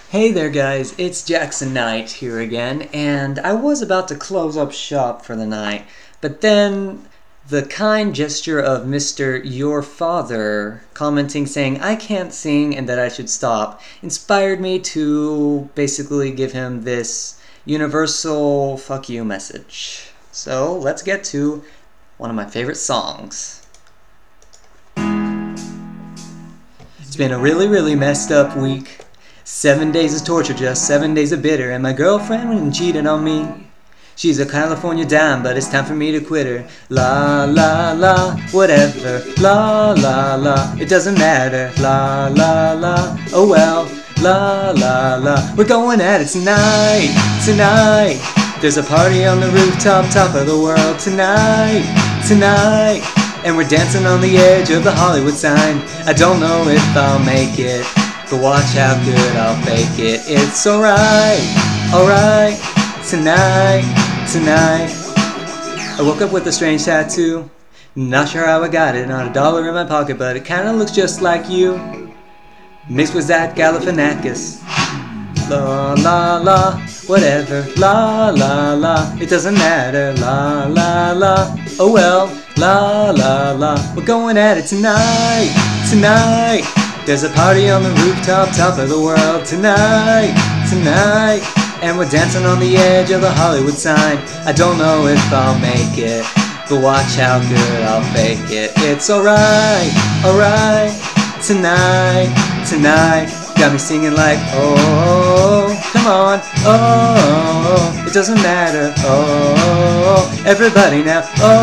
Hey there guys, it's Jackson Knight here again, and I was about to close up shop for the night, but then the kind gesture of Mr. Your Father commenting saying I can't sing and that I should stop inspired me to basically give him this universal fuck you message. So let's get to one of my favorite songs. It's been a really messed up week. 7 days of torture, just 7 days of bitter, and my girlfriend went and cheated on me. She's a California dime, but it's time for me to quit her. La la la, whatever. La la la, it doesn't matter. La la la, oh well. La la la, we're going at it tonight, tonight. There's a party on the rooftop, top of the world tonight, tonight. And we're dancing on the edge of the Hollywood sign. I don't know if I'll make it, but watch how good I'll fake it. It's alright, alright, tonight, tonight. I woke up with a strange tattoo. Not sure how I got it, not a dollar in my pocket, but it kinda looks just like you. Mixed with that Galifianakis. La la la, whatever. La la la, it doesn't matter. La la la, oh well. La la la, we're going at it tonight, tonight. There's a party on the rooftop, top of the world tonight, tonight. And we're dancing on the edge of the Hollywood sign. I don't know if I'll make it, but watch how good I'll fake it. It's alright, alright, tonight, tonight. Got me singing like, oh, come on, oh, it doesn't matter, oh, everybody now,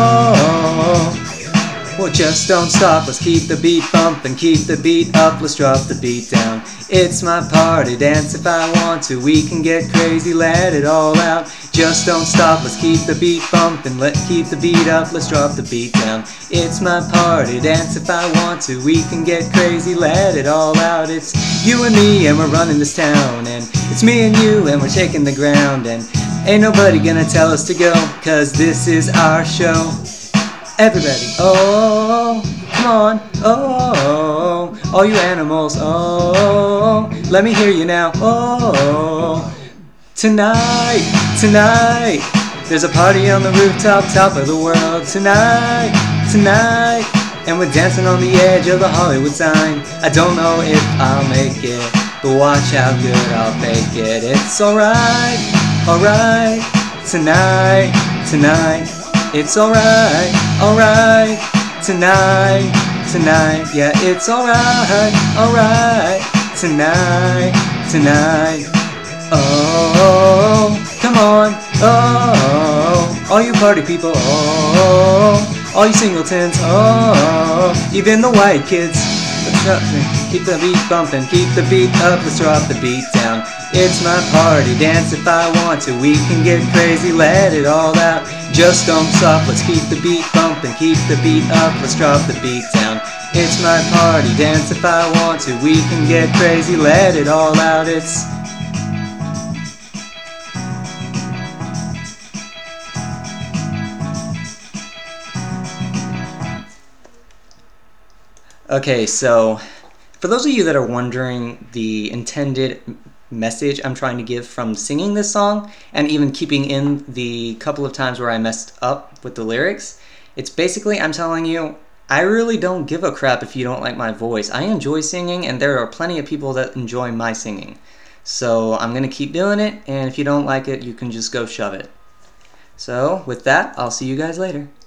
oh. Well, just don't stop, let's keep the beat bumping, keep the beat up, let's drop the beat down. It's my party, dance if I want to, we can get crazy, let it all out. Just don't stop, let's keep the beat bumping, keep the beat up, let's drop the beat down. It's my party, dance if I want to, we can get crazy, let it all out. It's you and me and we're running this town, and it's me and you and we're taking the ground, and ain't nobody gonna tell us to go, cause this is our show. Everybody, oh, come on, oh, all you animals, oh, let me hear you now, oh. Tonight, tonight, there's a party on the rooftop, top of the world tonight, tonight. And we're dancing on the edge of the Hollywood sign. I don't know if I'll make it, but watch how good I'll fake it. It's alright, alright, tonight, tonight. It's alright, alright, tonight, tonight. Yeah, it's alright, alright, tonight, tonight. Oh, come on, oh, all you party people, oh, all you singletons, oh, even the white kids. Keep the beat bumping, keep the beat up, let's drop the beat down. It's my party, dance if I want to, we can get crazy, let it all out. Just don't stop, let's keep the beat bumping, keep the beat up, let's drop the beat down. It's my party, dance if I want to, we can get crazy, let it all out. It's okay, so for those of you that are wondering the intended message I'm trying to give from singing this song, and even keeping in the couple of times where I messed up with the lyrics, it's basically I'm telling you, I really don't give a crap if you don't like my voice. I enjoy singing, and there are plenty of people that enjoy my singing. So I'm going to keep doing it, and if you don't like it, you can just go shove it. So with that, I'll see you guys later.